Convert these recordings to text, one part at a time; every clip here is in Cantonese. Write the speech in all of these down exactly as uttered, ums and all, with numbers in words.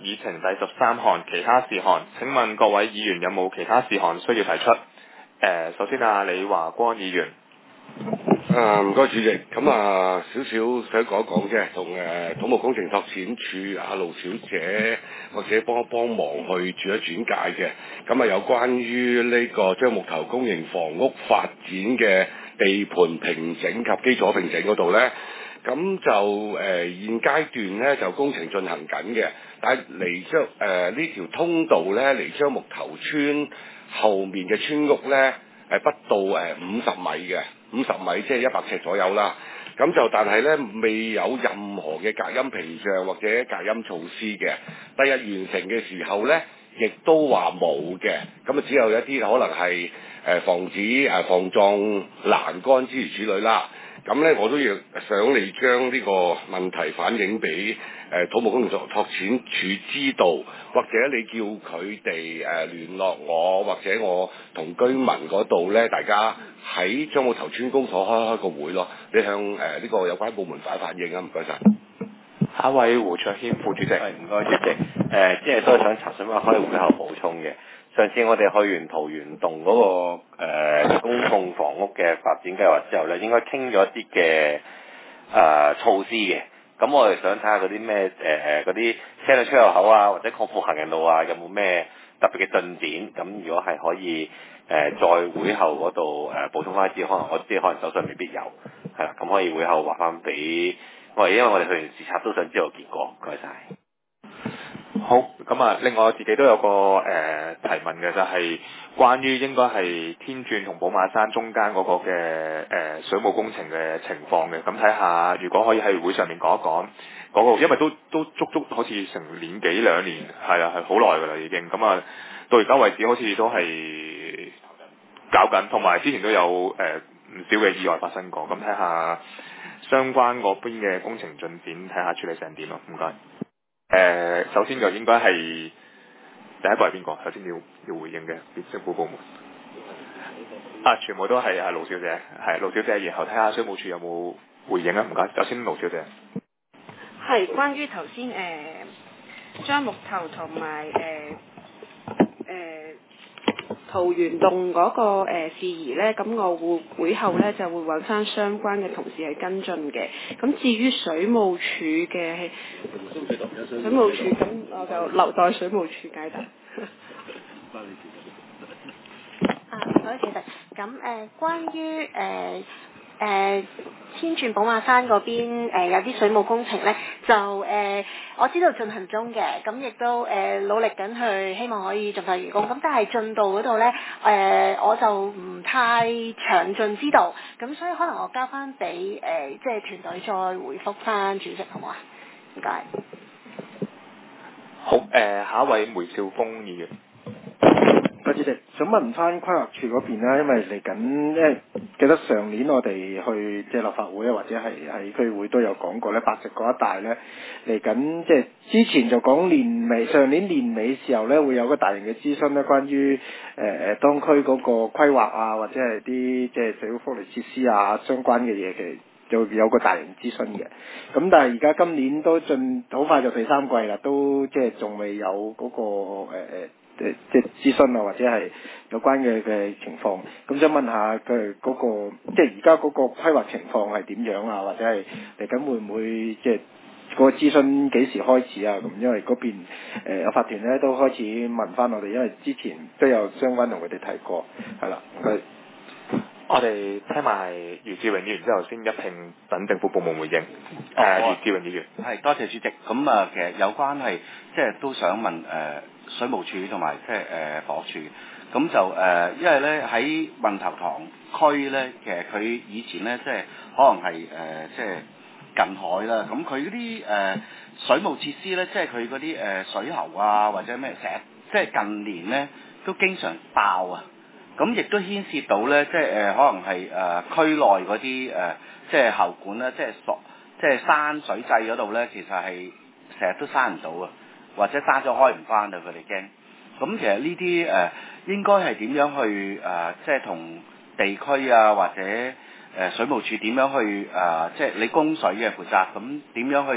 議程第十三項其他事項。請問各位議員有冇其他事項需要提出？誒、呃，首先啊，李華光議員。 啊，唔該主席，咁啊少少想講一講啫，同誒土木工程拓展署阿盧小姐或者幫一幫忙去轉一轉介嘅，咁啊有關於呢個將木頭公營房屋發展嘅地盤平整及基礎平整嗰度呢，咁就誒、呃、現階段呢就工程進行緊嘅，但係離將誒呢條通道呢，離將木頭村後面嘅村屋呢，誒不到誒五十米嘅。五十米即係一百尺左右啦，咁就但係呢，未有任何嘅隔音屏障或者隔音措施嘅。第日完成嘅時候呢，亦都話冇嘅，咁啊只有一啲可能係誒防止誒防撞欄杆之如此類啦。咁呢，我都要想你將呢個問題反映俾誒土木工程拓展署知道，或者你叫佢哋誒聯絡我，或者我同居民嗰度呢，大家喺將木頭村公所開開個會咯。你向誒呢個有關部門反反映啊，唔該晒。 下一位胡卓軒副主席。 係唔該主席。誒、呃，即係都係想查詢下開會後補充嘅。上次我哋去完桃園洞嗰、那個、呃、公共房屋嘅發展計劃之後咧，應該傾咗一啲嘅誒措施嘅。咁我哋想睇下嗰啲咩誒誒嗰啲車輛出入口啊，或者擴闊行人路啊，有冇咩特別嘅進展？咁如果係可以誒、呃，在會後嗰度誒補充翻一啲，可能我知可能手上未必有，係啦，咁可以會後話翻俾我哋，因為我哋去完視察都想知道結果。唔該晒。 好，咁啊，另外我自己都有個誒、呃、提問嘅，就係、是、關於應該係天鑽同寶馬山中間嗰個嘅誒、呃、水務工程嘅情況嘅，咁睇下如果可以喺會上面講一講嗰、那個，因為都都足足好似成年幾兩年，係啊係好耐㗎啦已經，咁啊到而家為止好似都係搞緊，同埋之前都有誒唔、呃、少嘅意外發生過，咁睇下相關嗰邊嘅工程進展，睇下處理成點咯，唔該。誒、呃，首先就應該係第一個係邊個？首先要要回應嘅政府部門啊，全部都係啊盧小姐，係盧小姐，然後睇下水務署有冇回應啊？唔該，首先盧小姐。 係關於頭先誒將木頭同埋誒誒桃園洞嗰、那個誒、呃、事宜咧，咁我會會後咧就會揾翻相關嘅同事係跟進嘅。咁至於水務署嘅水務署，咁我就留待水務署解答。 啊，唔該，主席。咁誒、呃，關於誒。呃誒、呃、天鑽寶馬山嗰邊、呃、有啲水務工程咧，就誒、呃、我知道進行中嘅，咁亦都誒、呃、努力緊去，希望可以盡快完工。咁但係進度嗰度咧，誒、呃、我就唔太詳盡知道，咁所以可能我交翻俾誒即係團隊再回覆翻主席，好唔好啊？唔該。 好，誒、呃、下一位梅兆峰議員。 多謝主席，想問翻規劃處嗰邊啦，因為嚟緊，因為記得上年我哋去即係立法會啊，或者係喺區會都有講過咧，白石嗰一帶咧嚟緊，即係之前就講年尾，上年年尾時候咧會有個大型嘅諮詢咧，關於誒誒當區嗰個規劃啊，或者係啲即係社會福利設施啊相關嘅嘢嘅。就有個大型諮詢嘅，咁但係而家今年都進好快就第三季啦，都即係仲未有嗰、嗰個誒誒誒即係諮詢啊，或者係有關嘅嘅情況。咁想問下佢嗰、嗰個即係而家嗰個規劃情況係點樣啊？或者係嚟緊會唔會即係嗰個諮詢幾時開始啊？咁因為嗰邊誒有法團咧都開始問翻我哋，因為之前都有相關同佢哋提過，係啦，佢。 我哋聽埋余志榮議員之後，先一併等政府部門回應。誒、呃，余志榮議員。 係，多謝主席。咁啊，其實有關係，即係都想問誒、呃、水務署同埋即係誒房屋署。咁就誒、呃，因為咧喺運頭塘區咧，其實佢以前咧即係可能係誒、呃、即係近海啦。咁佢嗰啲誒水務設施咧，即係佢嗰啲誒水喉啊，或者咩成日，即係近年咧都經常爆啊。咁亦都牽涉到咧，即係誒、呃、可能係誒、呃、區內嗰啲誒即係喉管咧，即係鎖即係閂水掣嗰度咧，其實係成日都閂唔到啊，或者閂咗開唔翻啊，佢哋驚。咁其實呢啲誒應該係點樣去誒、呃，即係同地區啊，或者誒、呃、水務署點樣去誒、呃，即係你供水嘅負責，咁點樣去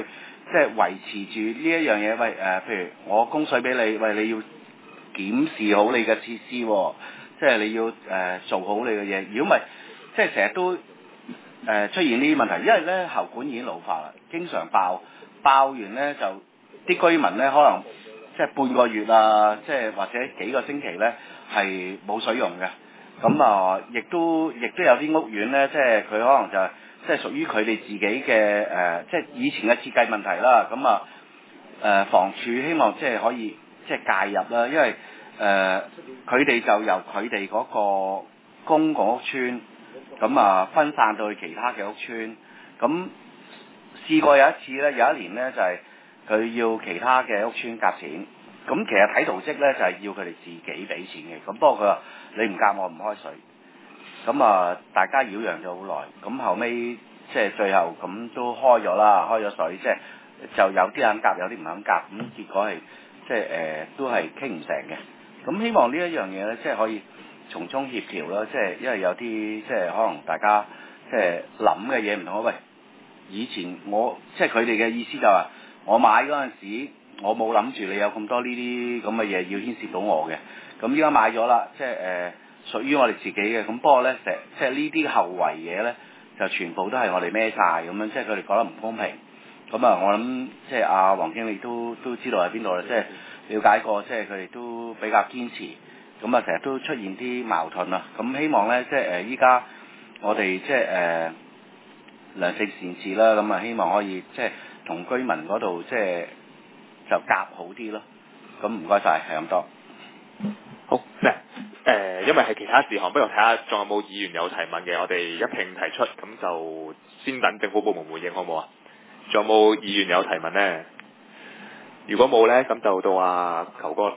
即係維持住呢一樣嘢，喂誒、呃，譬如我供水俾你，喂你要檢視好你嘅設施、哦，即係你要誒、呃、做好你嘅嘢。如果唔係，即係成日都誒、呃、出現呢啲問題，因為咧喉管已經老化啦，經常爆，爆完咧就啲居民咧可能即係半個月啊，即係或者幾個星期咧係冇水用嘅。咁啊，亦都亦都有啲屋苑咧，即係佢可能就係、即係屬於佢哋自己嘅誒、呃，即係以前嘅設計問題啦。咁啊誒，房署希望即係可以即係介入啦，因為誒佢哋就由佢哋嗰個公共屋邨，咁啊分散到去其他嘅屋邨。咁試過有一次咧，有一年咧就係、是、佢要其他嘅屋邨夾錢。咁其實睇圖則咧就係、是、要佢哋自己俾錢嘅。咁不過佢話你唔夾我唔開水。咁啊，大家擾攘咗好耐。咁後尾即係最後咁都開咗啦，開咗水，即係就有啲肯夾，有啲唔肯夾。咁結果係即係誒、呃、都係傾唔成嘅。咁希望呢一樣嘢咧，即係可以從中協調啦。即係因為有啲即係可能大家即係諗嘅嘢唔同。喂，以前我即係佢哋嘅意思就係、是、我買嗰陣時。我冇諗住你有咁多呢啲咁嘅嘢要牽涉到我嘅，咁依家買咗啦，即係誒、呃、屬於我哋自己嘅，咁不過咧成即係呢啲後遺嘢咧，就全部都係我哋孭晒咁樣，即係佢哋覺得唔公平。咁啊，我諗即係阿黃經理都都知道喺邊度啦，即係了解過，即係佢哋都比較堅持，咁啊成日都出現啲矛盾啊。咁希望咧即係誒依家我哋即係誒良性善治啦，咁啊希望可以即係同居民嗰度即係。就夾好啲咯，咁唔該晒，係咁多。 好，誒、呃，因為係其他事項，不如睇下仲有冇議員有提問嘅，我哋一併提出，咁就先等政府部門回應好唔好啊？仲有冇議員有提問呢？如果冇呢，咁就到阿球哥。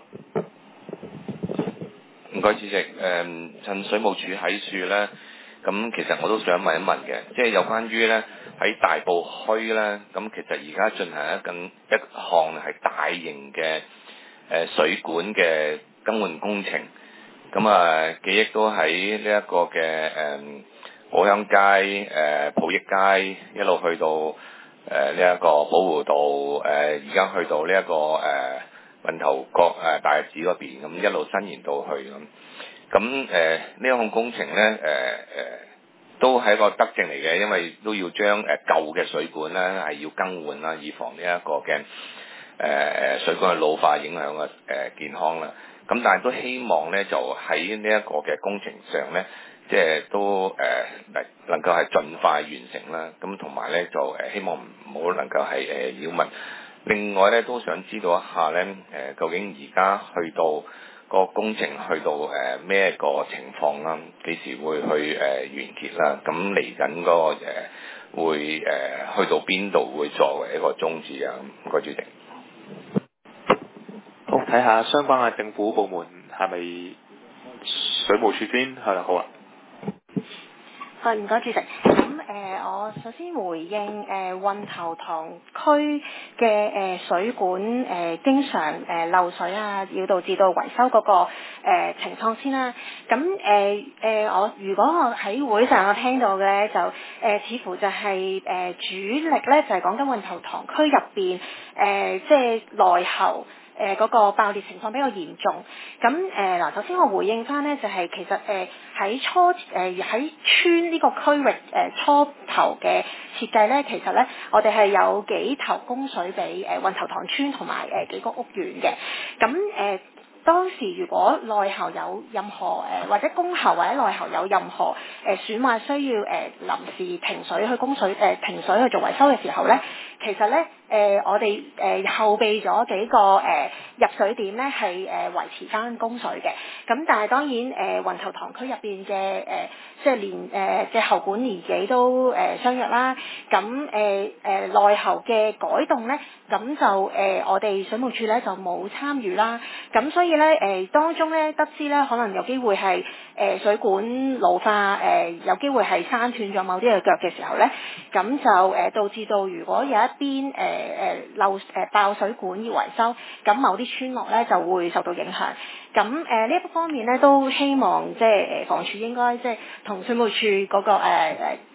唔該，主席。誒、嗯，趁水務署喺處呢，咁其實我都想問一問嘅，即係有關於呢。喺大埔區咧，咁其實而家進行一緊一項係大型嘅誒水管嘅更換工程。咁啊，記憶都喺呢一個嘅誒寶鄉街、誒普益街一路去到誒呢一個寶湖道，誒而家去到呢、這、一個誒運頭角誒大日子嗰邊，咁一路伸延到去咁。咁誒呢一項工程咧，誒、呃、誒。呃都係一個德政嚟嘅，因為都要將誒舊嘅水管咧係要更換啦，以防呢一個嘅誒水管嘅老化影響嘅誒健康啦。咁但係都希望咧就喺呢一個嘅工程上咧，即係都誒能能夠係盡快完成啦。咁同埋咧就誒希望唔好能夠係誒擾民。另外咧都想知道一下咧誒究竟而家去到個工程去到誒咩、呃、個情況啦？幾時會去誒、呃、完結啦？咁嚟緊嗰個誒、呃、會誒、呃、去到邊度會作為一個終止啊？唔該，主席。 好，睇下相關嘅政府部門係咪水務署先？係啦，好啊。 係，唔該，主席。咁誒、呃，我首先回應誒運頭塘區嘅誒水管誒、呃、經常誒、呃、漏水啊，要導致到維修嗰、那個、呃、情況先啦。咁誒誒，我如果我喺會上我聽到嘅咧，就誒、呃、似乎就係、是、誒、呃、主力咧，就係講緊運頭塘區入邊誒，即係內喉。誒嗰、呃那個爆裂情況比較嚴重，咁誒嗱，首先我回應翻呢，就係、是、其實誒喺、呃、初誒喺村呢個區域誒、呃、初頭嘅設計呢，其實呢，我哋係有幾頭供水俾誒運頭塘村同埋誒幾個屋苑嘅，咁誒。呃當時如果內喉有任何誒、呃、或者供喉或者內喉有任何誒、呃、損壞，需要誒、呃、臨時停水去供水誒、呃、停水去做維修嘅時候咧，其實咧誒、呃、我哋誒、呃、後備咗幾個誒、呃、入水點咧係誒維持翻供水嘅。咁但係當然誒運頭塘區入邊嘅誒即係連誒嘅喉管年紀都誒、呃、相若啦。咁誒誒內喉嘅改動咧，咁就誒、呃、我哋水務署咧就冇參與啦。咁所以咧誒、呃、當中咧得知咧可能有機會係誒、呃、水管老化誒、呃、有機會係閂斷咗某啲嘅腳嘅時候咧，咁就誒、呃、導致到如果有一邊誒誒漏誒爆水管要維修，咁某啲村落咧就會受到影響。咁誒呢一方面咧都希望即係誒房署應該即係同水務署嗰個誒誒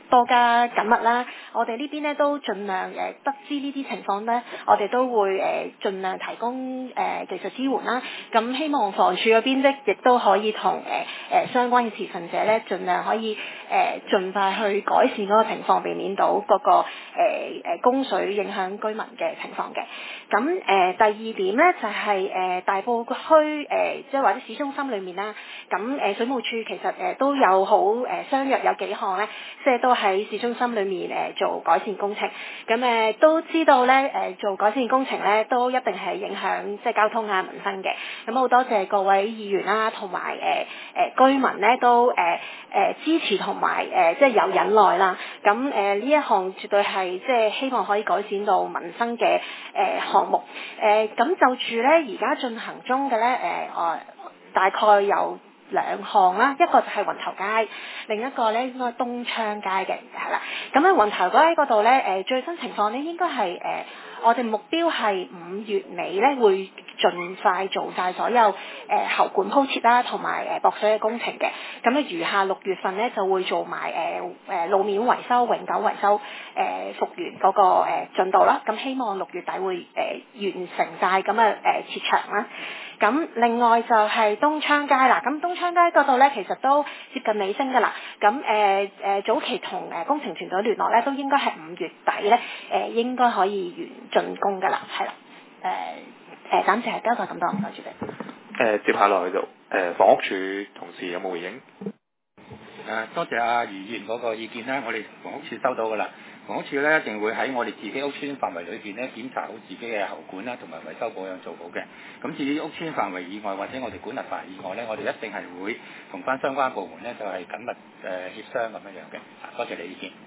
多加緊密啦。我哋呢邊咧都盡量誒得知呢啲情況咧，我哋都會誒盡量提供誒技術支援啦。咁希望房署嗰邊咧亦都可以同誒誒相關嘅持份者咧，盡量可以誒盡快去改善嗰個情況，避免到嗰個誒誒供水影響居民嘅情況嘅。咁誒第二點咧就係誒大埔區誒即係或者市中心裏面啦，咁誒水務署其實誒都有好誒相約有幾項咧，即係都喺市中心裏面誒做改善工程。咁誒都知道咧誒做改善工程咧都一定係影響即係交通啊民生嘅。咁好多謝各位議員啦，同埋誒誒居民咧都誒誒支持同埋誒即係有忍耐啦。咁誒呢一項絕對係即係希望可以改善到民生嘅誒項目。誒咁就住咧而家進行中嘅咧誒我大概有兩項啦，一個就係雲頭街，另一個咧應該係東昌街嘅，係啦。咁喺雲頭街嗰度咧，誒最新情況咧應該係誒我哋目標係五月尾咧會盡快做晒所有誒喉管鋪設啦，同埋誒駁水嘅工程嘅。咁咧餘下六月份咧就會做埋誒誒路面維修、永久維修誒復原嗰個誒進度啦。咁希望六月底會誒完成晒咁啊誒設場啦。咁另外就係東昌街啦，咁東昌街嗰度咧其實都接近尾聲㗎啦。咁誒誒早期同誒工程團隊聯絡咧，都應該係五月底咧誒、呃、應該可以完竣工㗎啦，係啦。誒誒暫時係交代咁多，唔該主席。 誒接下來就誒房屋署同事有冇回應？ 誒多謝阿余議員嗰個意見啦，我哋房屋署收到㗎啦。房屋署咧一定會喺我哋自己屋邨範圍裏邊咧檢查好自己嘅喉管啦，同埋維修保養做好嘅。咁至於屋邨範圍以外或者我哋管轄範圍以外咧，我哋一定係會同翻相關部門咧就係、是、緊密誒、呃、協商咁樣樣嘅。多謝你意見。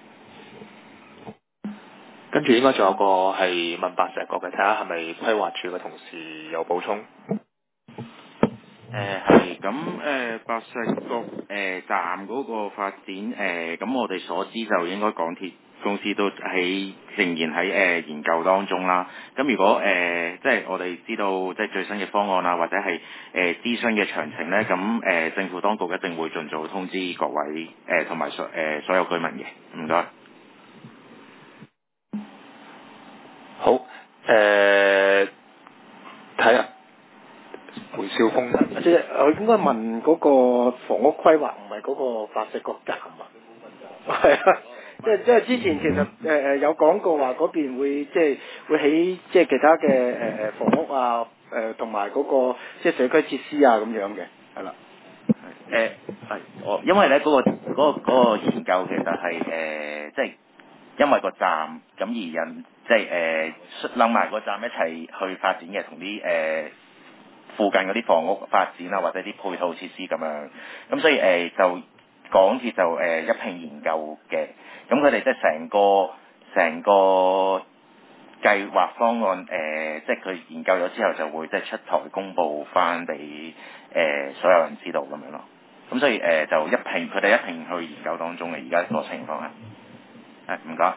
跟住應該仲有個係問白石角嘅，睇下係咪規劃署嘅同事有補充。 誒係咁誒白石角誒、呃、站嗰個發展誒，咁、呃、我哋所知就應該港鐵公司都喺仍然喺誒、呃、研究當中啦。咁如果誒、呃、即係我哋知道即係最新嘅方案啊，或者係誒諮詢嘅詳情咧，咁誒、呃、政府當局一定會盡早通知各位誒同埋所誒所有居民嘅。唔該。 好誒，睇下。回少峰， 即係我應該問嗰個房屋規劃，唔係嗰個白石角站啊。係啊，即係即係之前其實誒誒、呃、有講過話嗰邊會即係會起即係其他嘅誒誒房屋啊誒同埋嗰個即係社區設施啊咁樣嘅，係啦。 誒係我因為咧嗰、嗰個嗰、嗰個嗰個研究其實係誒、呃、即係因為個站咁而引即係誒諗埋個站一齊去發展嘅，同啲誒。附近嗰啲房屋發展啊，或者啲配套設施咁樣，咁所以誒、呃、就港鐵就誒、呃、一併研究嘅，咁佢哋即係成個成個計劃方案誒、呃，即係佢研究咗之後就會即係出台公佈翻俾誒所有人知道咁樣咯，咁所以誒、呃、就一併佢哋一併去研究當中嘅而家個情況係，係唔該。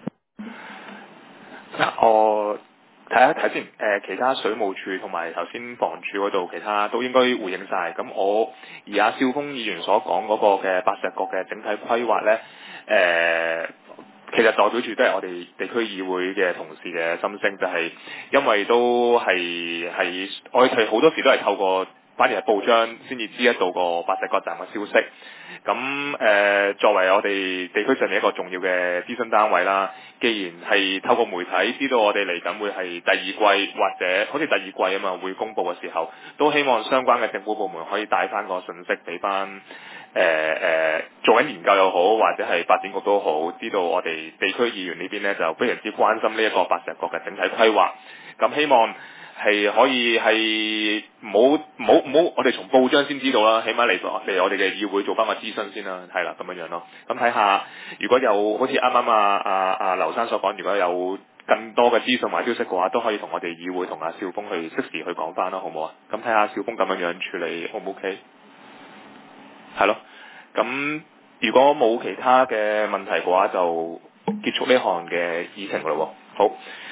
嗱我。睇一睇先，誒、呃、其他水務署同埋頭先房署嗰度，其他都應該回應晒。咁我而阿少峰議員所講嗰個嘅白石角嘅整體規劃呢，誒、呃、其實代表住都係我哋地區議會嘅同事嘅心聲，就係、是、因為都係係我哋好多時都係透過反而係報章先至知得到個白石角站嘅消息。咁誒、呃、作為我哋地區上面一個重要嘅諮詢單位啦，既然係透過媒體知道我哋嚟緊會係第二季或者好似第二季啊嘛會公佈嘅時候，都希望相關嘅政府部門可以帶翻個信息俾翻誒誒做緊研究又好，或者係發展局都好，知道我哋地區議員呢邊呢就非常之關心呢一個白石角嘅整體規劃。咁希望係可以係唔好唔好唔好，我哋從報章先知道啦，起碼嚟嚟我哋嘅議會做翻個諮詢先啦，係啦咁樣樣咯。咁睇下如果有好似啱啱啊啊啊劉生所講，如果有更多嘅資訊或消息嘅話，都可以同我哋議會同阿少峰去適時去講翻啦，好唔好啊？咁睇下少峰咁樣樣處理 O 唔 OK？係咯，咁如果冇其他嘅問題嘅話，就結束呢項嘅議程嘞喎。好。